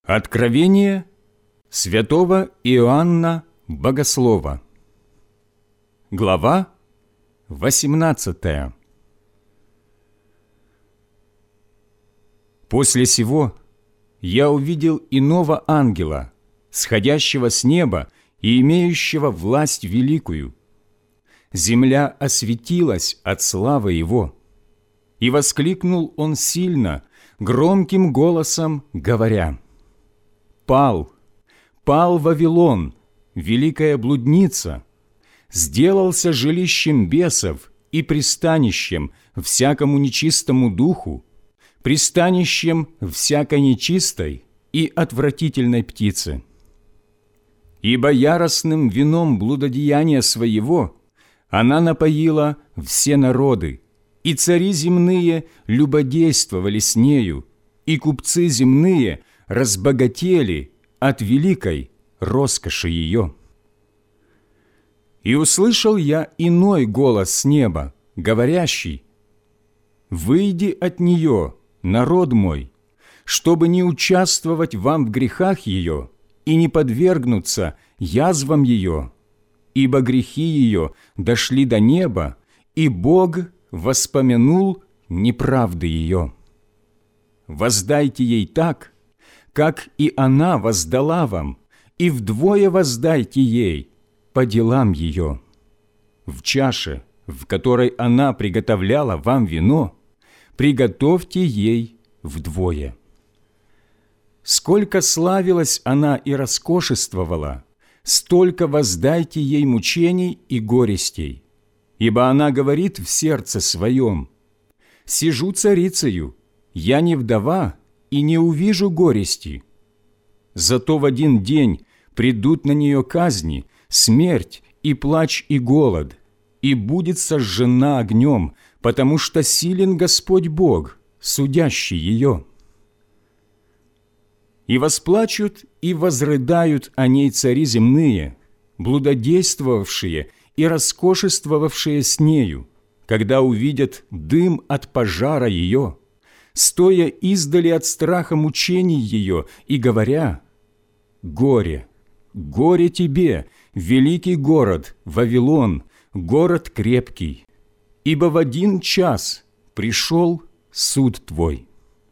Откровение святого Иоанна Богослова. Глава 18. После сего я увидел иного ангела, сходящего с неба и имеющего власть великую. Земля осветилась от славы его. И воскликнул он сильно, громким голосом, говоря: «Пал Вавилон, великая блудница, сделался жилищем бесов и пристанищем всякому нечистому духу, пристанищем всякой нечистой и отвратительной птицы. Ибо яростным вином блудодеяния своего она напоила все народы, и цари земные любодействовали с нею, и купцы земные разбогатели от великой роскоши ее. И услышал я иной голос с неба, говорящий: «Выйди от нее, народ мой, чтобы не участвовать вам в грехах ее и не подвергнуться язвам ее, ибо грехи ее дошли до неба, и Бог воспомянул неправды ее. Воздайте ей так, как и она воздала вам, и вдвое воздайте ей по делам ее. В чаше, в которой она приготовляла вам вино, приготовьте ей вдвое. Сколько славилась она и роскошествовала, столько воздайте ей мучений и горестей, ибо она говорит в сердце своем: сижу царицею, я не вдова и не увижу горести. Зато в один день придут на нее казни, смерть и плач и голод, и будет сожжена огнем, потому что силен Господь Бог, судящий ее. И восплачут и возрыдают о ней цари земные, блудодействовавшие и роскошествовавшие с нею, когда увидят дым от пожара ее, стоя издали от страха мучений ее и говоря: «Горе, горе тебе, великий город, Вавилон, город крепкий, ибо в один час пришел суд твой».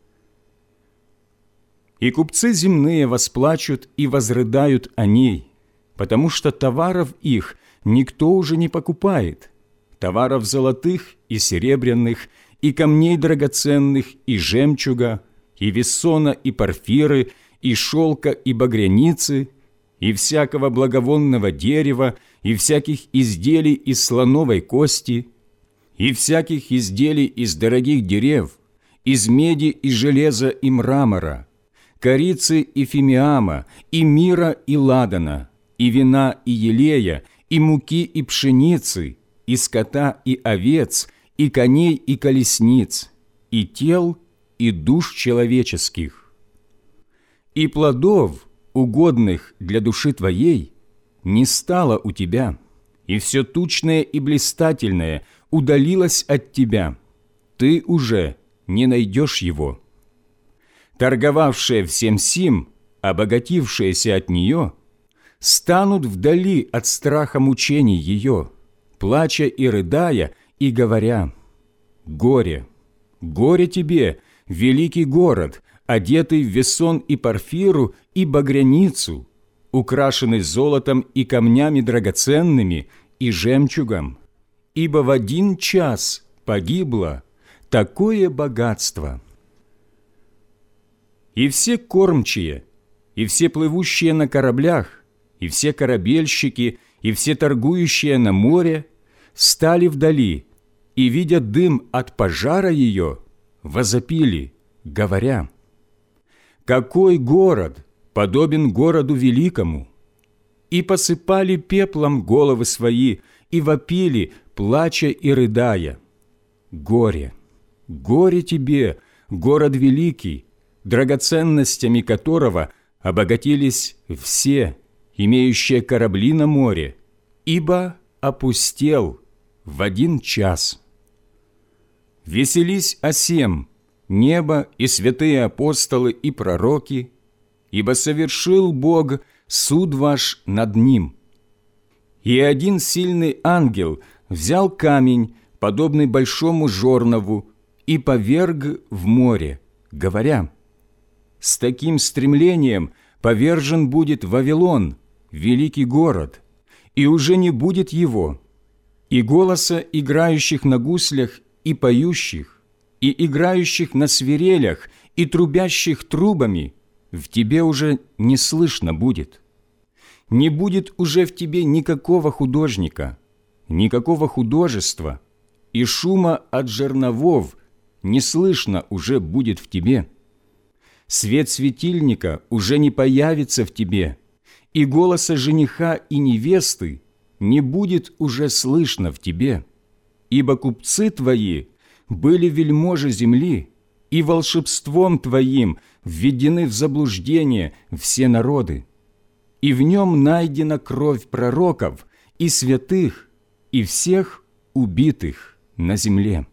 И купцы земные восплачут и возрыдают о ней, потому что товаров их никто уже не покупает, товаров золотых и серебряных, и камней драгоценных, и жемчуга, и вессона, и порфиры, и шелка, и багряницы, и всякого благовонного дерева, и всяких изделий из слоновой кости, и всяких изделий из дорогих дерев, из меди и железа и мрамора, корицы и фимиама, и мира и ладана, и вина и елея, и муки и пшеницы, и скота и овец, и коней и колесниц, и тел, и душ человеческих. И плодов, угодных для души твоей, не стало у тебя, и все тучное и блистательное удалилось от тебя, ты уже не найдешь его. Торговавшие всем сим, обогатившиеся от нее, станут вдали от страха мучений ее, плача и рыдая, и говоря: «Горе, горе тебе, великий город, одетый в весон и порфиру и багряницу, украшенный золотом и камнями драгоценными и жемчугом, ибо в один час погибло такое богатство». И все кормчие, и все плывущие на кораблях, и все корабельщики, и все торгующие на море стали вдали, и, видя дым от пожара ее, возопили, говоря: «Какой город подобен городу великому?» И посыпали пеплом головы свои, и вопили, плача и рыдая: «Горе, горе тебе, город великий, драгоценностями которого обогатились все, имеющие корабли на море, ибо опустел в один час». Веселись о сем небо и святые апостолы и пророки, ибо совершил Бог суд ваш над ним». И один сильный ангел взял камень, подобный большому жорнову, и поверг в море, говоря: «С таким стремлением повержен будет Вавилон, великий город, и уже не будет его, и голоса играющих на гуслях и поющих, и играющих на свирелях, и трубящих трубами в тебе уже не слышно будет. Не будет уже в тебе никакого художника, никакого художества, и шума от жерновов не слышно уже будет в тебе. Свет светильника уже не появится в тебе, и голоса жениха и невесты не будет уже слышно в тебе, ибо купцы твои были вельможи земли, и волшебством твоим введены в заблуждение все народы. И в нем найдена кровь пророков и святых, и всех убитых на земле».